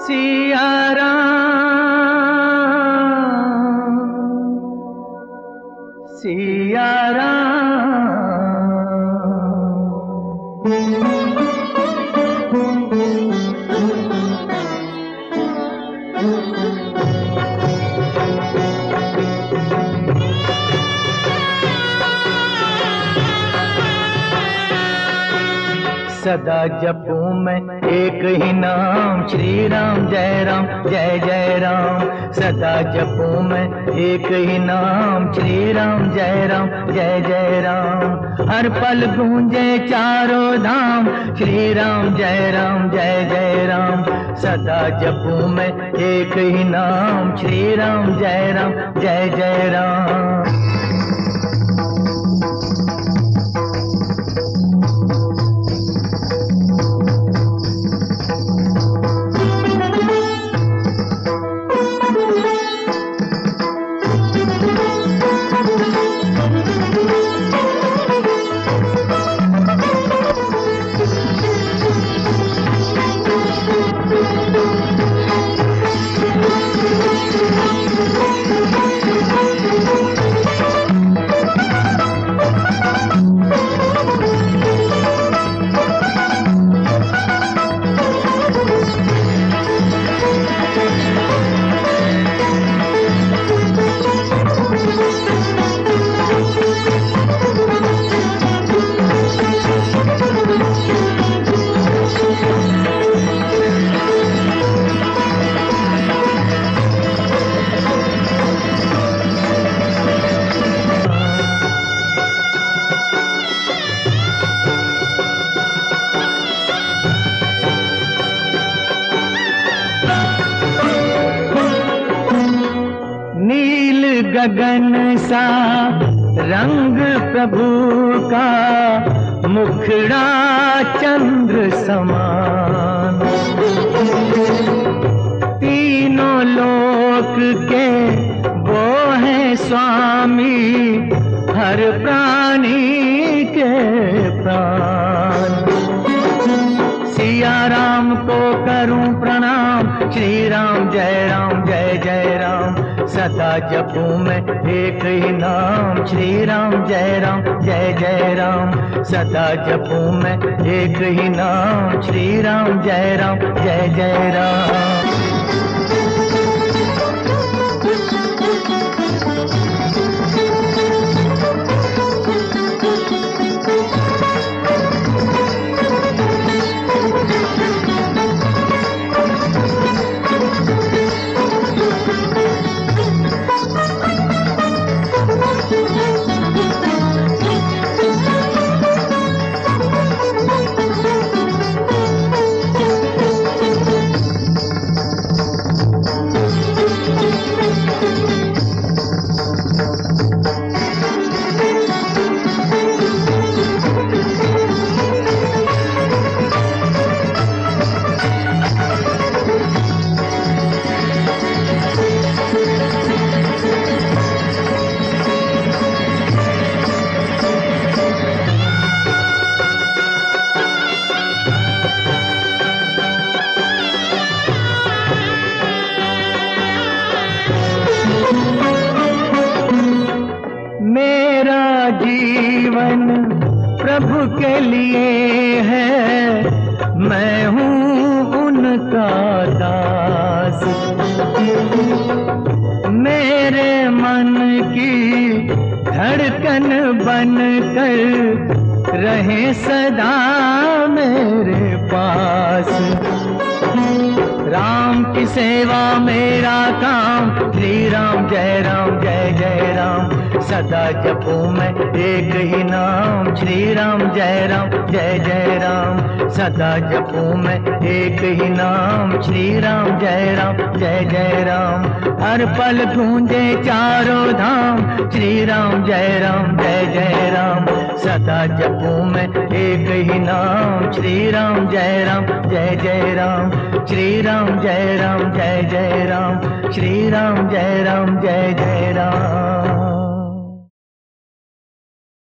सिया राम सिया राम। सदा जपूं मैं एक ही नाम, श्री राम जय राम जय जय राम। सदा जपूं मैं एक ही नाम, श्री राम जय राम जय जय राम। हर पल गूंजे चारों धाम, श्री राम जय जय राम। सदा जपूं मैं एक ही नाम, श्री राम जय जय राम। गगन सा रंग प्रभु का, मुखड़ा चंद्र समान। तीनों लोक के वो है स्वामी, हर प्राणी के प्राण। सिया राम को करूं प्रणाम, श्री राम जय जय राम। सदा जपूं मैं एक ही नाम, श्री राम जय जय राम। सदा जपूं मैं एक ही नाम, श्री राम जय जय राम। मेरा जीवन प्रभु के लिए है, मैं हूँ उनका दास। मेरे मन की धड़कन बन कर रहे सदा मेरे पास। राम की सेवा मेरा काम, श्री राम जय जय राम। सदा जपूं मैं एक ही नाम, श्री राम जय जय राम। सदा जपूं मैं एक ही नाम, श्री राम जय जय राम। हर पल गूंजे चारों धाम, श्री राम जय जय राम। सदा जपूं मैं एक ही नाम, श्री राम जय जय राम। श्री राम जय जय राम। श्री राम जय जय राम।